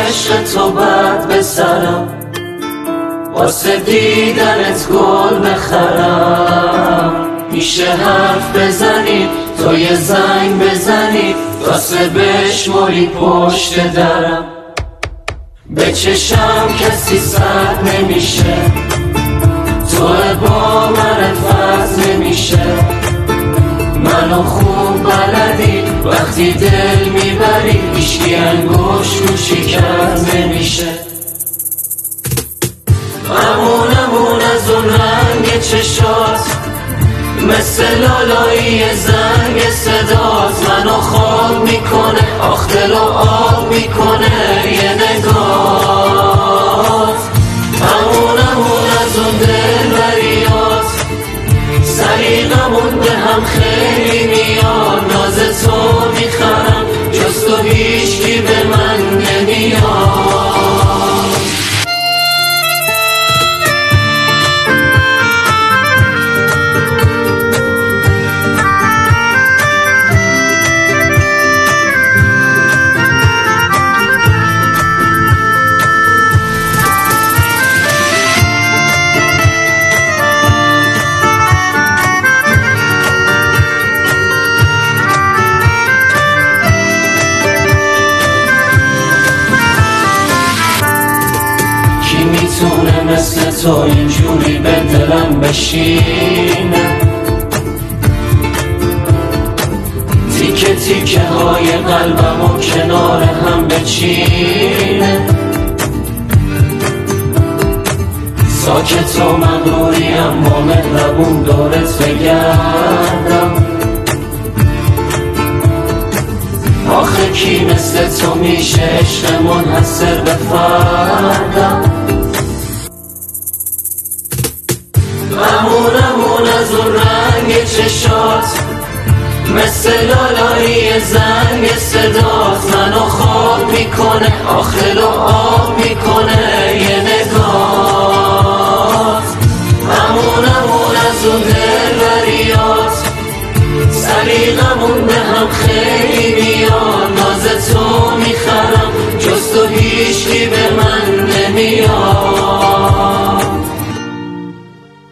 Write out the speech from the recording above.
عشق تو بد به سرم، واسه دیدنت گل بخرم. میشه حرف بزنی تو یه زنگ بزنی، واسه بشماری پشت درم. به چشم کسی سد نمیشه، تو با من فرض نمیشه. منو خوب بلدی وقتی دل میبری، هیچکی انگوش رو شکست نمیشه. امون از اون رنگ چشات، مثل لالایی زنگ صدات. منو خواب میکنه آخ دل و آب میکنه یه نگات. امون از اون دلبریات، سلیقمون به هم خیلی میاد. ناز تو میخرم جز تو هیچکی به من نمیاد. میتونه مثل تو اینجوری به دلم بشینه، تیکه تیکه های قلبم و کنار هم بچینه. ساکت و مغروریم با مهربون دورت بگردم. آخه کی مثل تو میشه عشق منحصر به فردم. امون از اون رنگ چشات، مثل لالایی زنگ صدات. منو خواب میکنه آخ دل و آب میکنه یه نگات. امون از اون دلبریات، سلیقمون به هم خیلی میاد. ناز تو میخرم جز تو هیچکی به من